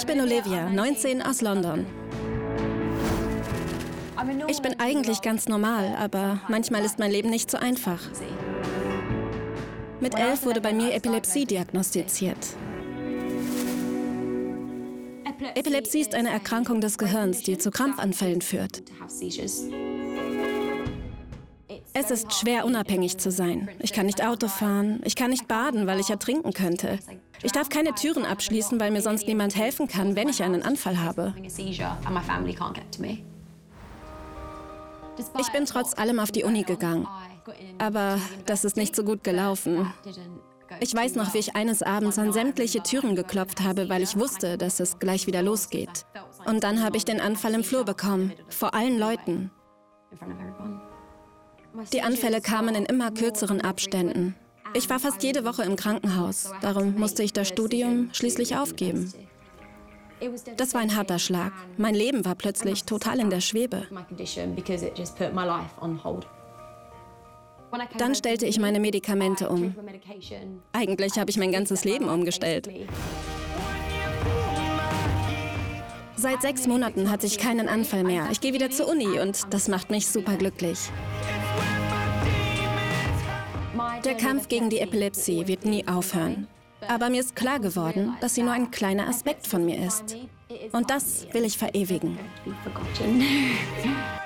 Ich bin Olivia, 19, aus London. Ich bin eigentlich ganz normal, aber manchmal ist mein Leben nicht so einfach. Mit 11 wurde bei mir Epilepsie diagnostiziert. Epilepsie ist eine Erkrankung des Gehirns, die zu Krampfanfällen führt. Es ist schwer, unabhängig zu sein. Ich kann nicht Auto fahren, ich kann nicht baden, weil ich ertrinken könnte. Ich darf keine Türen abschließen, weil mir sonst niemand helfen kann, wenn ich einen Anfall habe. Ich bin trotz allem auf die Uni gegangen. Aber das ist nicht so gut gelaufen. Ich weiß noch, wie ich eines Abends an sämtliche Türen geklopft habe, weil ich wusste, dass es gleich wieder losgeht. Und dann habe ich den Anfall im Flur bekommen, vor allen Leuten. Die Anfälle kamen in immer kürzeren Abständen. Ich war fast jede Woche im Krankenhaus. Darum musste ich das Studium schließlich aufgeben. Das war ein harter Schlag. Mein Leben war plötzlich total in der Schwebe. Dann stellte ich meine Medikamente um. Eigentlich habe ich mein ganzes Leben umgestellt. Seit 6 Monaten hatte ich keinen Anfall mehr. Ich gehe wieder zur Uni und das macht mich super glücklich. Der Kampf gegen die Epilepsie wird nie aufhören. Aber mir ist klar geworden, dass sie nur ein kleiner Aspekt von mir ist. Und das will ich verewigen.